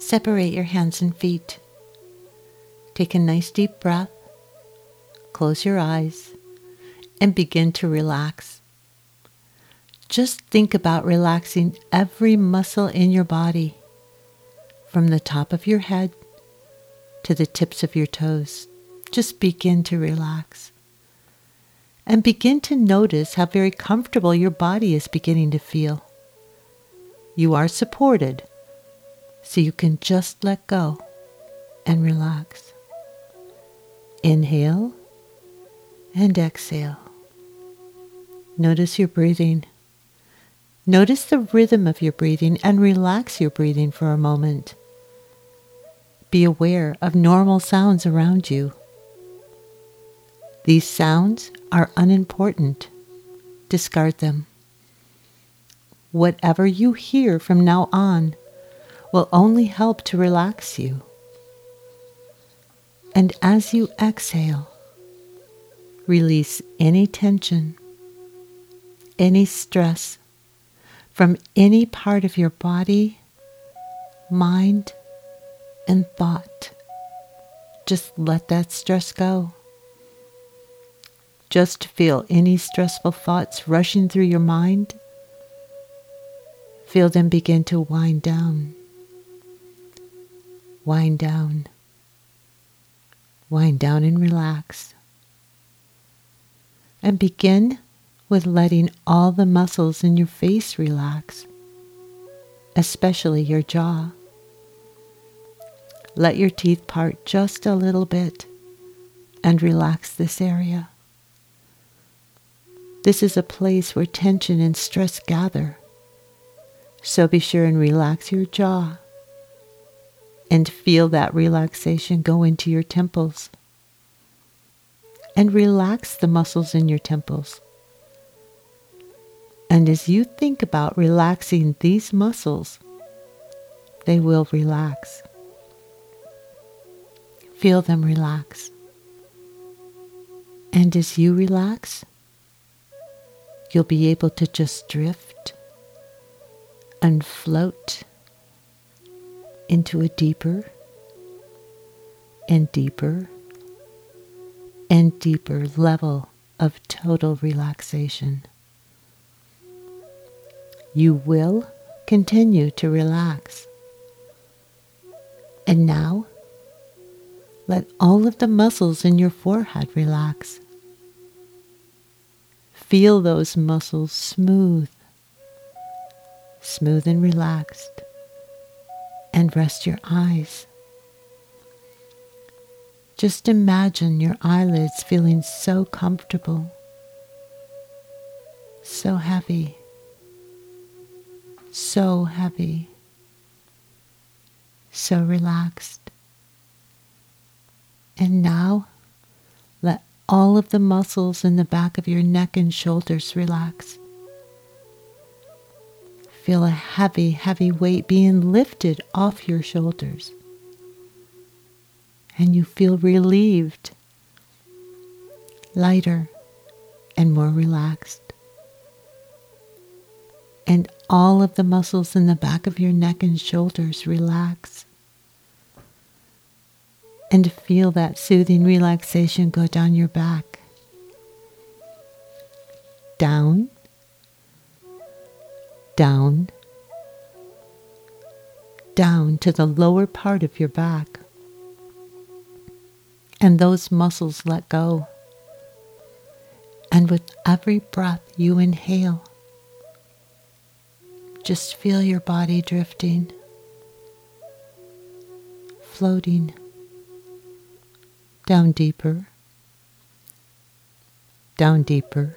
separate your hands and feet. Take a nice deep breath, close your eyes, and begin to relax. Just think about relaxing every muscle in your body, from the top of your head to the tips of your toes. Just begin to relax. And begin to notice how very comfortable your body is beginning to feel. You are supported, so you can just let go and relax. Inhale and exhale. Notice your breathing. Notice the rhythm of your breathing and relax your breathing for a moment. Be aware of normal sounds around you. These sounds are unimportant. Discard them. Whatever you hear from now on will only help to relax you. And as you exhale, release any tension, any stress from any part of your body, mind, and thought. Just let that stress go. Just feel any stressful thoughts rushing through your mind. Feel them begin to wind down. Wind down. Wind down and relax. And begin with letting all the muscles in your face relax, especially your jaw. Let your teeth part just a little bit and relax this area. This is a place where tension and stress gather, so be sure and relax your jaw and feel that relaxation go into your temples. And relax the muscles in your temples. And as you think about relaxing these muscles, they will relax. Feel them relax. And as you relax, you'll be able to just drift and float into a deeper and deeper and deeper level of total relaxation. You will continue to relax. And now, let all of the muscles in your forehead relax. Feel those muscles smooth and relaxed. And rest your eyes. Just imagine your eyelids feeling so comfortable, so heavy, so heavy, so relaxed. And now, let all of the muscles in the back of your neck and shoulders relax. Feel a heavy, heavy weight being lifted off your shoulders. And you feel relieved, lighter, and more relaxed. And all of the muscles in the back of your neck and shoulders relax. And feel that soothing relaxation go down your back. Down, down, down to the lower part of your back. And those muscles let go. And with every breath you inhale, just feel your body drifting, floating down deeper, down deeper,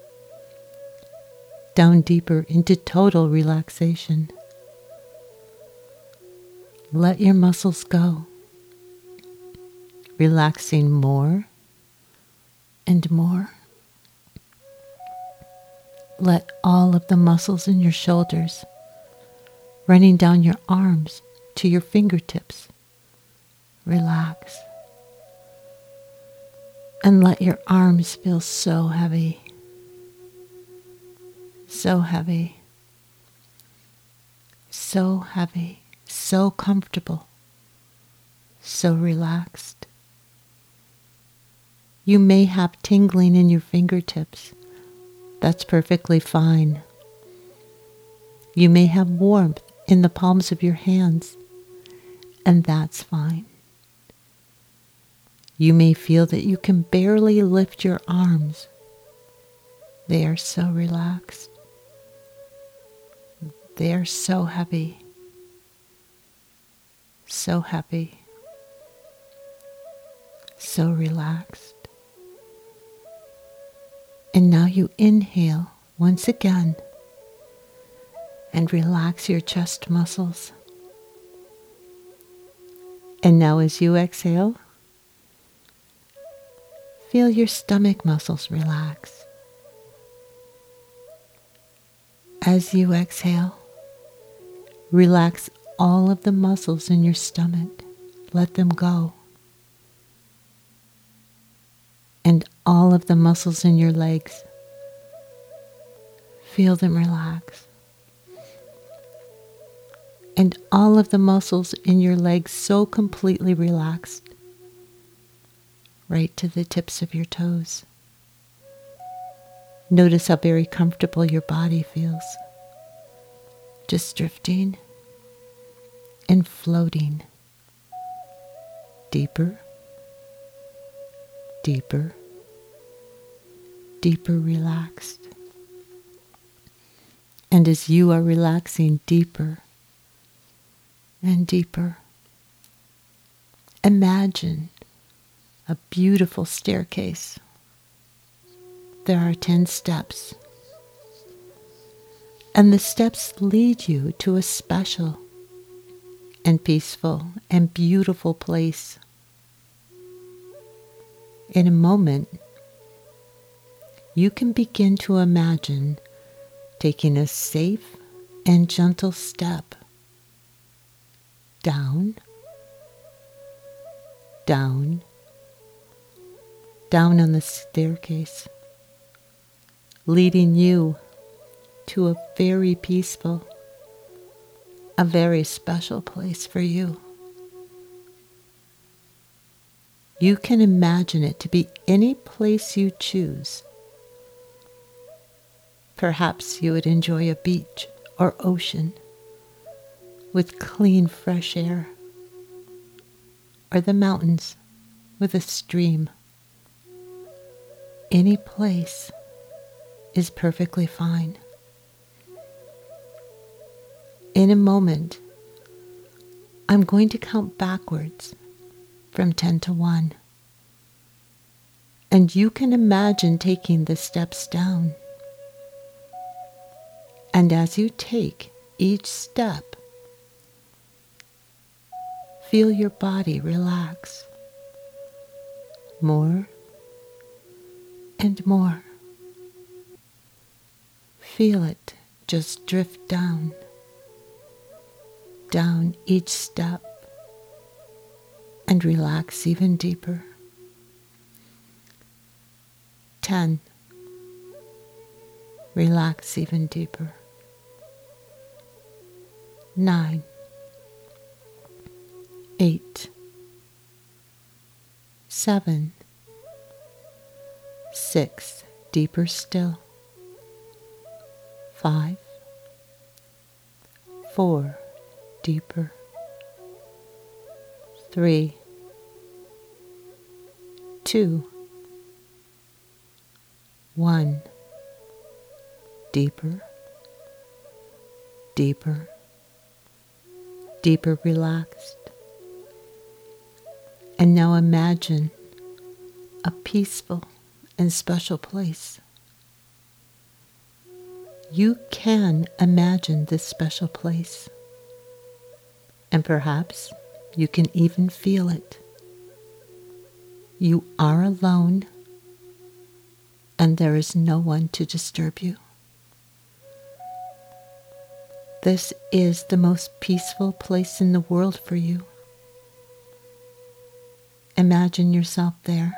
down deeper into total relaxation. Let your muscles go, relaxing more and more. Let all of the muscles in your shoulders, running down your arms to your fingertips, relax. And let your arms feel so heavy, so heavy, so heavy, so comfortable, so relaxed. You may have tingling in your fingertips. That's perfectly fine. You may have warmth in the palms of your hands, and that's fine. You may feel that you can barely lift your arms. They are so relaxed. They are so heavy. So happy. So relaxed. And now you inhale once again and relax your chest muscles. And now as you exhale, feel your stomach muscles relax. As you exhale, relax all of the muscles in your stomach. Let them go. And all of the muscles in your legs. Feel them relax. And all of the muscles in your legs so completely relaxed, right to the tips of your toes. Notice how very comfortable your body feels. Just drifting and floating. Deeper, deeper, deeper relaxed. And as you are relaxing deeper and deeper, imagine a beautiful staircase. There are 10 steps, and the steps lead you to a special and peaceful and beautiful place. In a moment, you can begin to imagine taking a safe and gentle step down, down, down on the staircase, leading you to a very peaceful, a very special place for you. You can imagine it to be any place you choose. Perhaps you would enjoy a beach or ocean with clean, fresh air, or the mountains with a stream. Any place is perfectly fine. In a moment, I'm going to count backwards from 10 to 1. And you can imagine taking the steps down. And as you take each step, feel your body relax more and more. Feel it just drift down, down each step, and relax even deeper. 10. Relax even deeper. 9. 8. 7. 6. Deeper still. 5. 4. Deeper. 3. 2. 1. Deeper, deeper, deeper relaxed. And now imagine a peaceful and special place. You can imagine this special place. And perhaps you can even feel it. You are alone, and there is no one to disturb you. This is the most peaceful place in the world for you. Imagine yourself there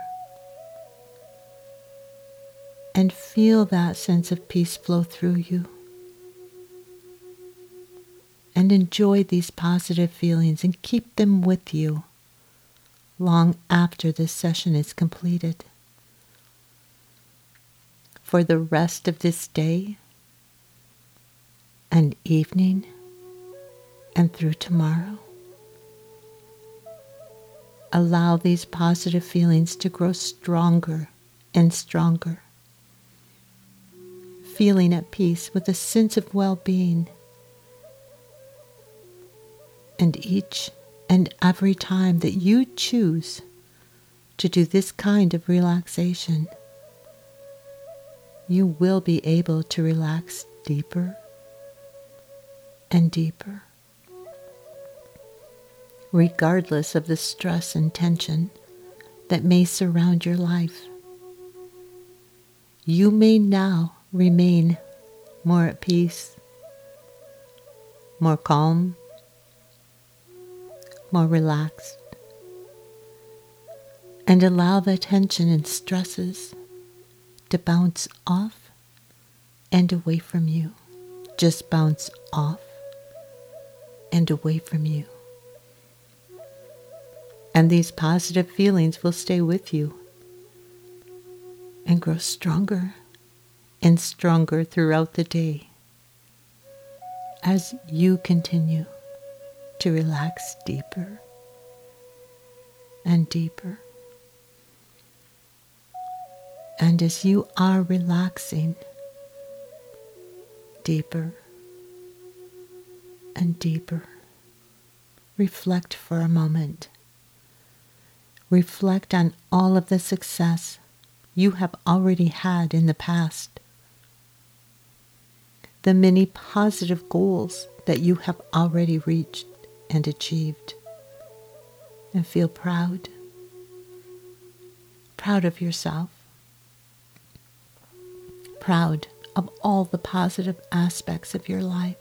and feel that sense of peace flow through you. and enjoy these positive feelings and keep them with you long after this session is completed. For the rest of this day and evening and through tomorrow, allow these positive feelings to grow stronger and stronger, feeling at peace with a sense of well-being. And each and every time that you choose to do this kind of relaxation, you will be able to relax deeper and deeper, regardless of the stress and tension that may surround your life. You may now remain more at peace, more calm, more relaxed, and allow the tension and stresses to bounce off and away from you. Just bounce off and away from you. And these positive feelings will stay with you and grow stronger and stronger throughout the day as you continue to relax deeper and deeper. And as you are relaxing deeper and deeper, reflect for a moment. Reflect on all of the success you have already had in the past, the many positive goals that you have already reached and achieved, and feel proud of yourself, proud of all the positive aspects of your life,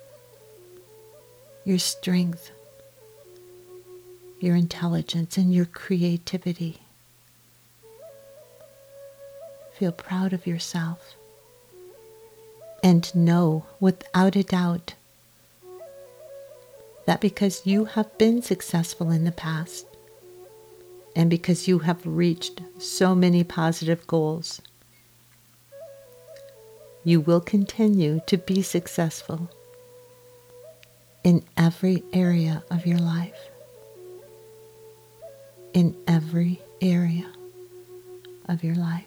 your strength, your intelligence, and your creativity. Feel proud of yourself and know without a doubt that because you have been successful in the past and because you have reached so many positive goals, you will continue to be successful in every area of your life. In every area of your life.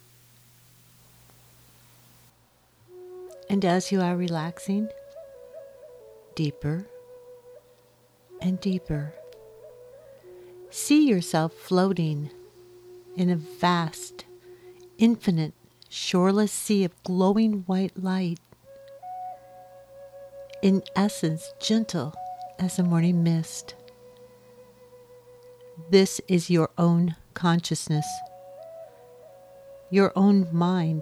And as you are relaxing deeper and deeper, see yourself floating in a vast, infinite, shoreless sea of glowing white light, in essence gentle as a morning mist. This is your own consciousness, your own mind,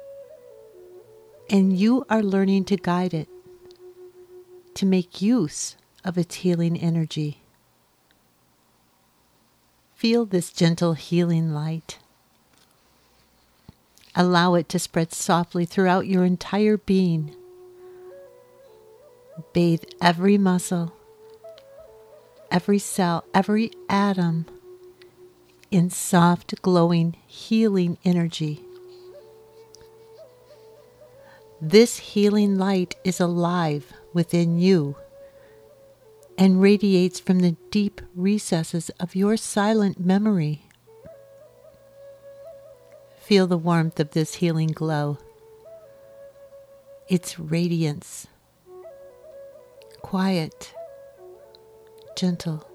and you are learning to guide it, to make use of its healing energy. Feel this gentle healing light. Allow it to spread softly throughout your entire being. Bathe every muscle, every cell, every atom in soft, glowing, healing energy. This healing light is alive within you and radiates from the deep recesses of your silent memory. Feel the warmth of this healing glow, its radiance, quiet, gentle,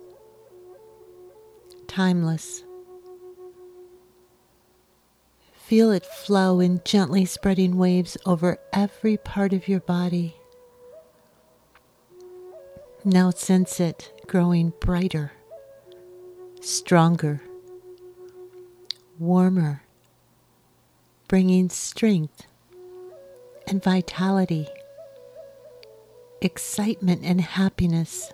timeless. Feel it flow in gently spreading waves over every part of your body. Now sense it growing brighter, stronger, warmer, bringing strength and vitality, excitement and happiness.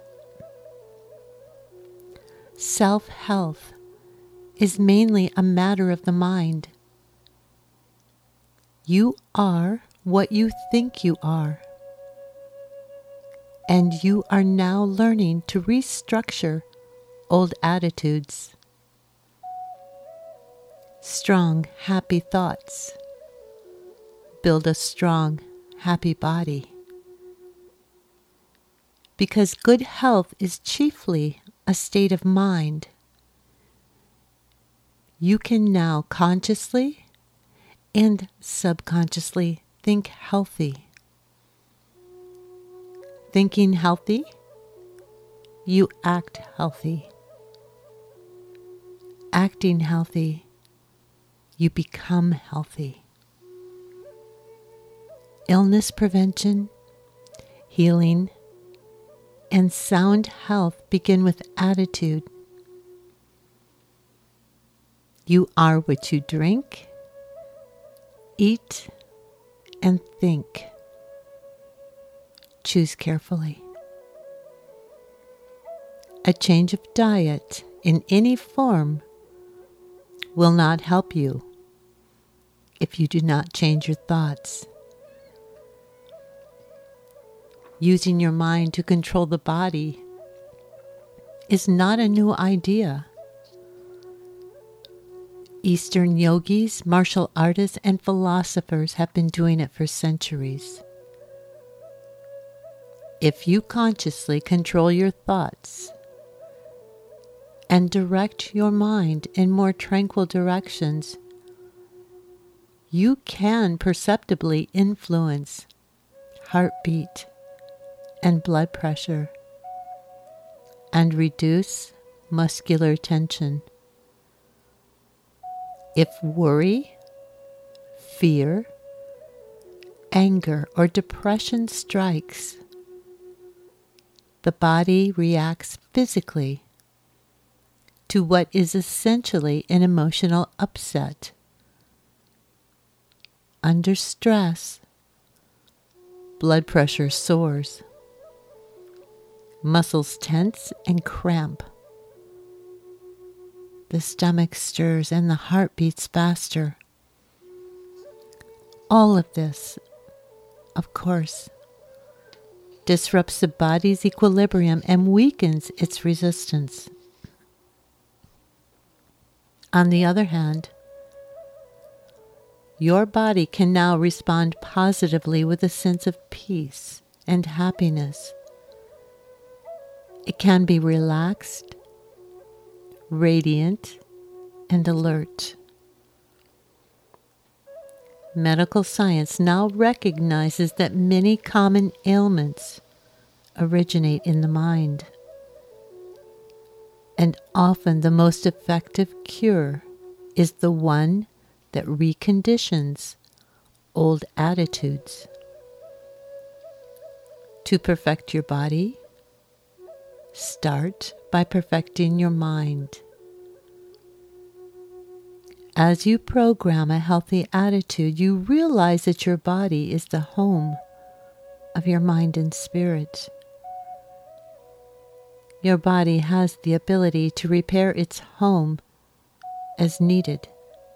Self-health is mainly a matter of the mind. You are what you think you are. and you are now learning to restructure old attitudes. Strong, happy thoughts build a strong, happy body. Because good health is chiefly a state of mind, you can now consciously and subconsciously think healthy. Thinking healthy, you act healthy. Acting healthy, you become healthy. Illness prevention, healing, and sound health begin with attitude. You are what you drink, eat, and think. Choose carefully. A change of diet in any form will not help you if you do not change your thoughts. Using your mind to control the body is not a new idea. Eastern yogis, martial artists, and philosophers have been doing it for centuries. If you consciously control your thoughts and direct your mind in more tranquil directions, you can perceptibly influence heartbeat and blood pressure and reduce muscular tension. If worry, fear, anger, or depression strikes, the body reacts physically to what is essentially an emotional upset. Under stress, blood pressure soars, muscles tense and cramp. The stomach stirs and the heart beats faster. All of this, of course, disrupts the body's equilibrium and weakens its resistance. On the other hand, your body can now respond positively with a sense of peace and happiness. It can be relaxed, radiant, and alert. Medical science now recognizes that many common ailments originate in the mind, and often the most effective cure is the one that reconditions old attitudes. To perfect your body, start by perfecting your mind. As you program a healthy attitude, you realize that your body is the home of your mind and spirit. Your body has the ability to repair its home as needed.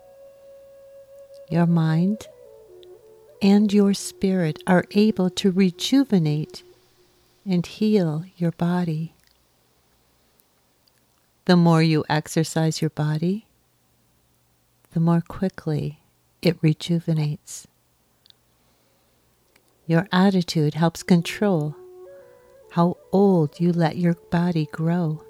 Your mind and your spirit are able to rejuvenate and heal your body. The more you exercise your body, the more quickly it rejuvenates. Your attitude helps control how old you let your body grow.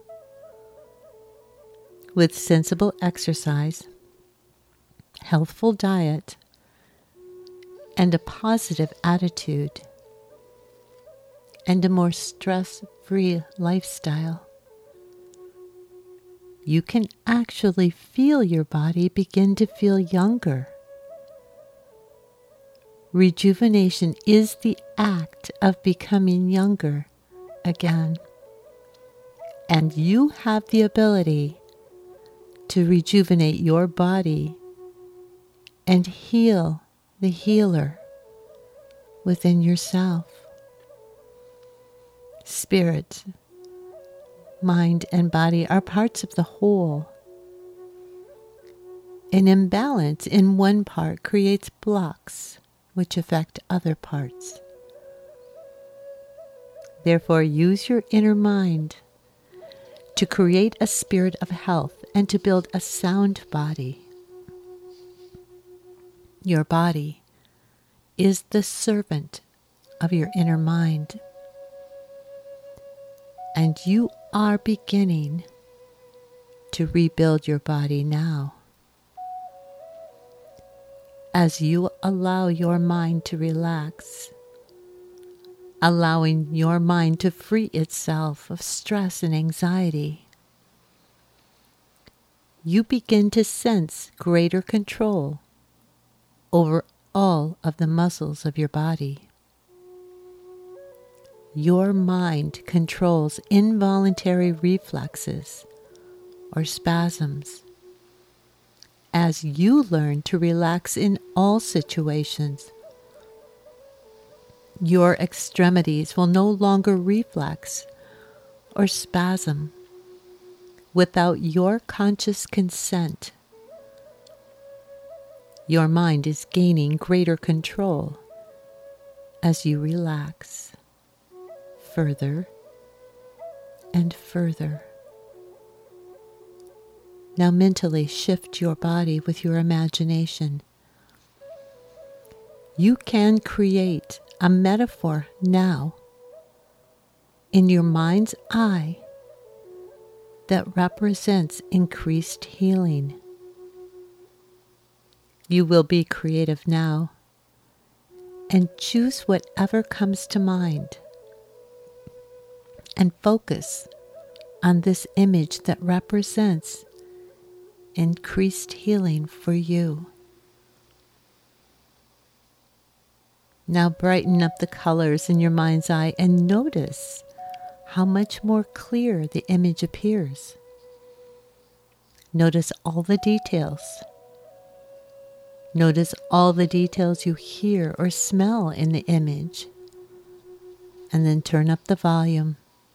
With sensible exercise, healthful diet, and a positive attitude, and a more stress-free lifestyle, you can actually feel your body begin to feel younger. Rejuvenation is the act of becoming younger again. And you have the ability to rejuvenate your body and heal the healer within yourself. Spirit, mind, and body are parts of the whole. An imbalance in one part creates blocks which affect other parts. Therefore, use your inner mind to create a spirit of health and to build a sound body. Your body is the servant of your inner mind, and you are beginning to rebuild your body now. As you allow your mind to relax, allowing your mind to free itself of stress and anxiety, you begin to sense greater control over all of the muscles of your body. Your mind controls involuntary reflexes or spasms as you learn to relax in all situations. Your extremities will no longer reflex or spasm without your conscious consent. Your mind is gaining greater control as you relax further and further. Now mentally shift your body with your imagination. You can create a metaphor now in your mind's eye that represents increased healing. You will be creative now and choose whatever comes to mind and focus on this image that represents increased healing for you. Now brighten up the colors in your mind's eye and notice how much more clear the image appears. Notice all the details. Notice all the details you hear or smell in the image. And then turn up the volume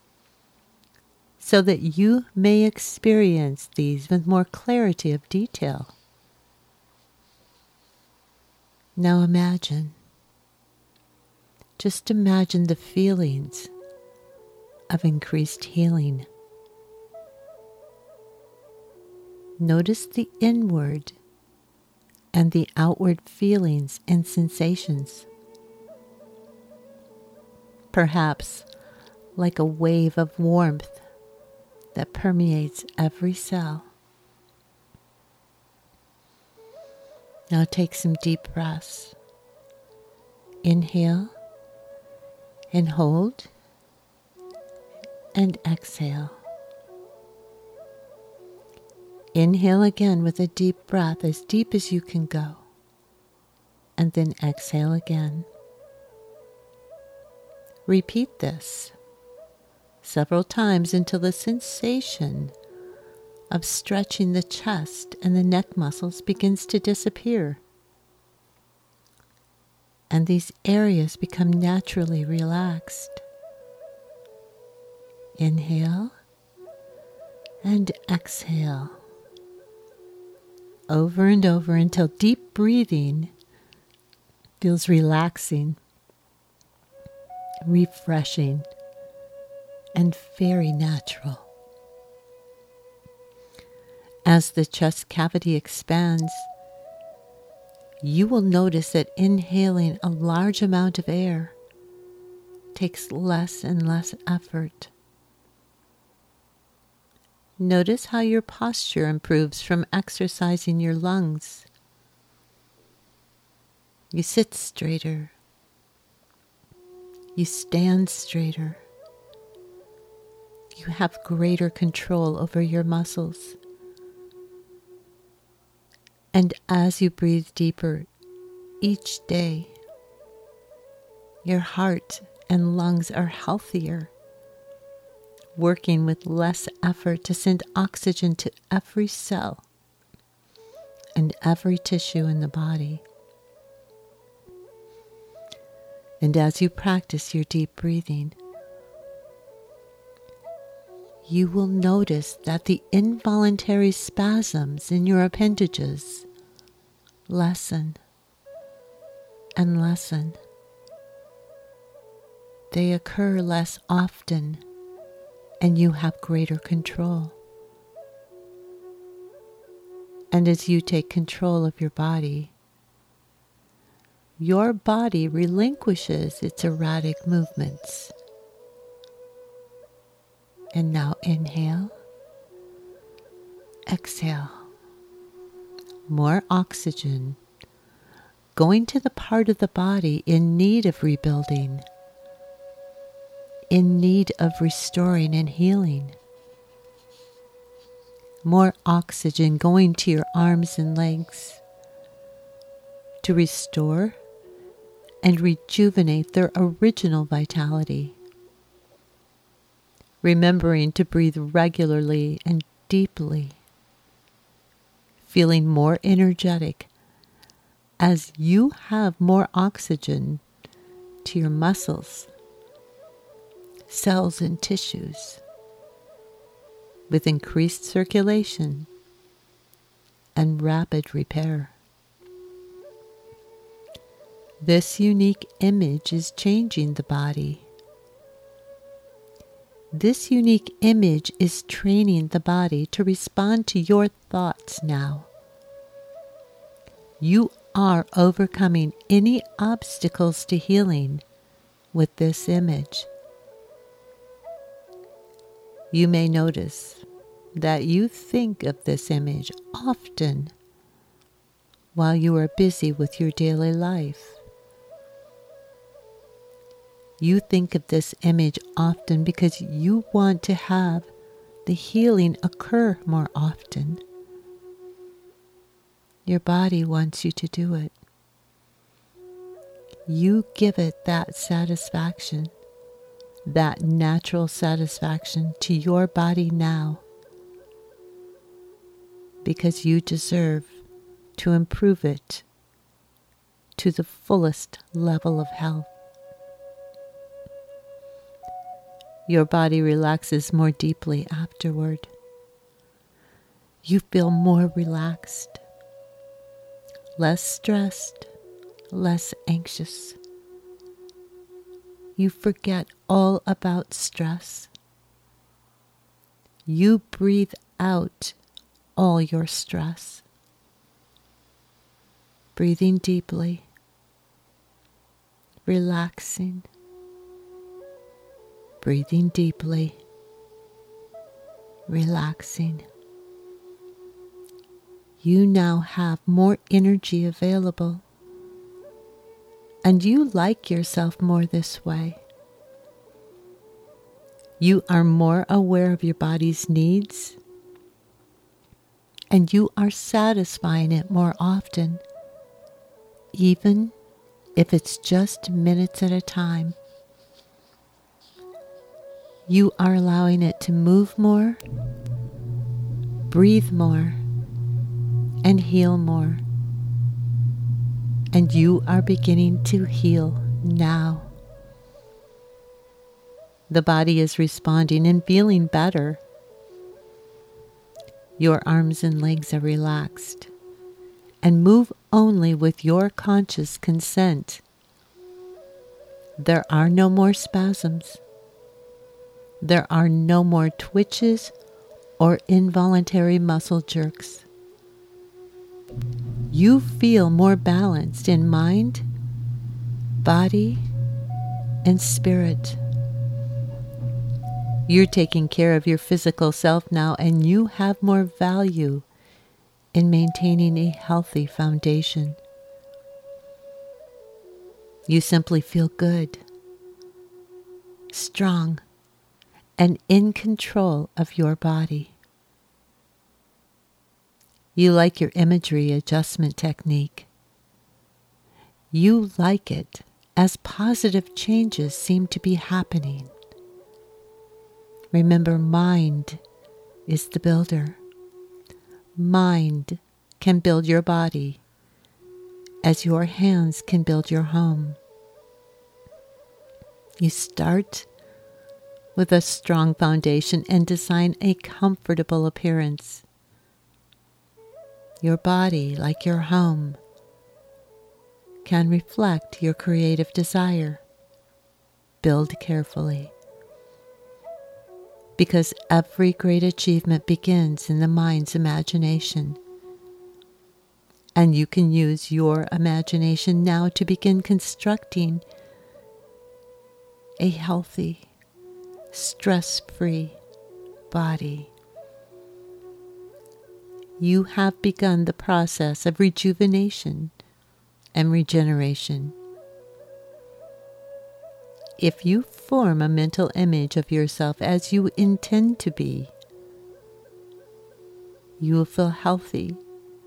so that you may experience these with more clarity of detail. Now imagine. Just imagine the feelings of increased healing. Notice the inward and the outward feelings and sensations. Perhaps like a wave of warmth that permeates every cell. Now take some deep breaths. Inhale and hold and exhale. Inhale again with a deep breath, as deep as you can go, and then exhale again. Repeat this several times until the sensation of stretching the chest and the neck muscles begins to disappear, and these areas become naturally relaxed. Inhale and exhale over and over until deep breathing feels relaxing, refreshing, and very natural. As the chest cavity expands, you will notice that inhaling a large amount of air takes less and less effort. Notice how your posture improves from exercising your lungs. You sit straighter. You stand straighter. You have greater control over your muscles. And as you breathe deeper each day, your heart and lungs are healthier, working with less effort to send oxygen to every cell and every tissue in the body. And as you practice your deep breathing, you will notice that the involuntary spasms in your appendages lessen and lessen. they occur less often and you have greater control. And as you take control of your body relinquishes its erratic movements. And now inhale, exhale. More oxygen going to the part of the body in need of rebuilding, in need of restoring and healing. More oxygen going to your arms and legs to restore and rejuvenate their original vitality. Remembering to breathe regularly and deeply, feeling more energetic as you have more oxygen to your muscles, cells, and tissues, with increased circulation and rapid repair. This unique image is changing the body. This unique image is training the body to respond to your thoughts now. You are overcoming any obstacles to healing with this image. You may notice that you think of this image often while you are busy with your daily life. You think of this image often because you want to have the healing occur more often. Your body wants you to do it. You give it that satisfaction, that natural satisfaction to your body now, because you deserve to improve it to the fullest level of health. Your body relaxes more deeply afterward. You feel more relaxed, less stressed, less anxious. You forget all about stress. You breathe out all your stress. Breathing deeply, relaxing. Breathing deeply, relaxing. You now have more energy available, and you like yourself more this way. You are more aware of your body's needs, and you are satisfying it more often, even if it's just minutes at a time. You are allowing it to move more, breathe more, and heal more. And you are beginning to heal now. The body is responding and feeling better. Your arms and legs are relaxed and move only with your conscious consent. There are no more spasms. There are no more twitches or involuntary muscle jerks. You feel more balanced in mind, body, and spirit. You're taking care of your physical self now, and you have more value in maintaining a healthy foundation. You simply feel good, strong, and in control of your body. You like your imagery adjustment technique. You like it as positive changes seem to be happening. Remember, mind is the builder. Mind can build your body as your hands can build your home. You start with a strong foundation and design a comfortable appearance. Your body, like your home, can reflect your creative desire. build carefully. Because every great achievement begins in the mind's imagination. And you can use your imagination now to begin constructing a healthy, stress-free body. You have begun the process of rejuvenation and regeneration. If you form a mental image of yourself as you intend to be, you will feel healthy.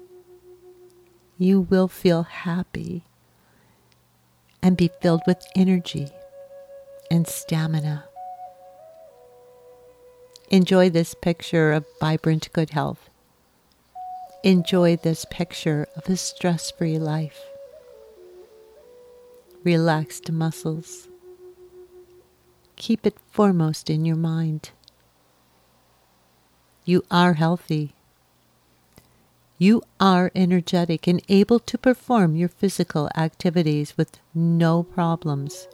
You will feel happy and be filled with energy and stamina. Enjoy this picture of vibrant good health. Enjoy this picture of a stress-free life. Relaxed muscles. Keep it foremost in your mind. You are healthy. You are energetic and able to perform your physical activities with no problems.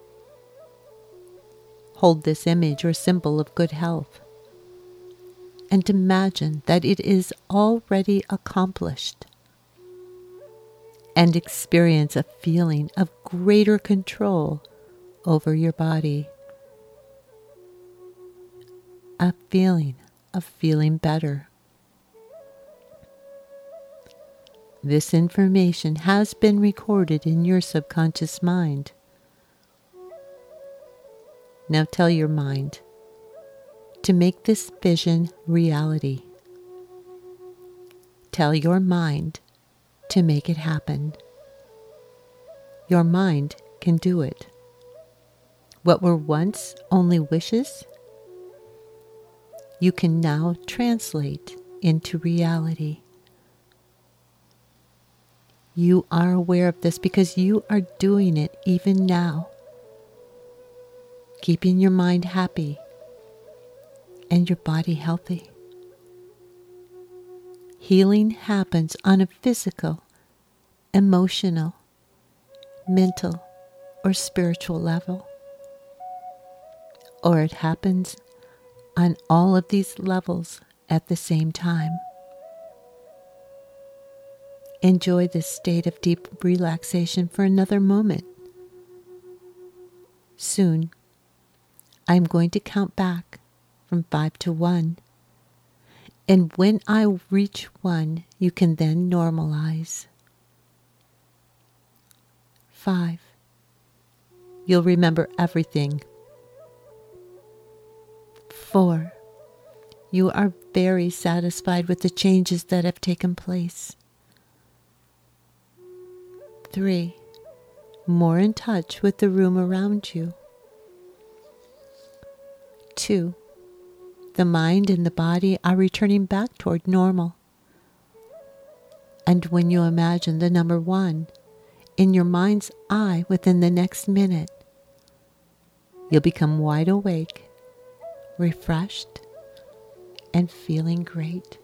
Hold this image or symbol of good health and imagine that it is already accomplished, and experience a feeling of greater control over your body. A feeling of feeling better. This information has been recorded in your subconscious mind. Now tell your mind to make this vision reality. Tell your mind to make it happen. Your mind can do it. What were once only wishes, you can now translate into reality. You are aware of this because you are doing it even now, keeping your mind happy and your body healthy. Healing happens on a physical, emotional, mental, or spiritual level. Or it happens on all of these levels at the same time. Enjoy this state of deep relaxation for another moment. Soon, I'm going to count back from 5 to 1. And when I reach 1, you can then normalize. 5. You'll remember everything. 4. You are very satisfied with the changes that have taken place. 3. More in touch with the room around you. 2. The mind and the body are returning back toward normal. And when you imagine the number 1 in your mind's eye within the next minute, you'll become wide awake, refreshed, and feeling great.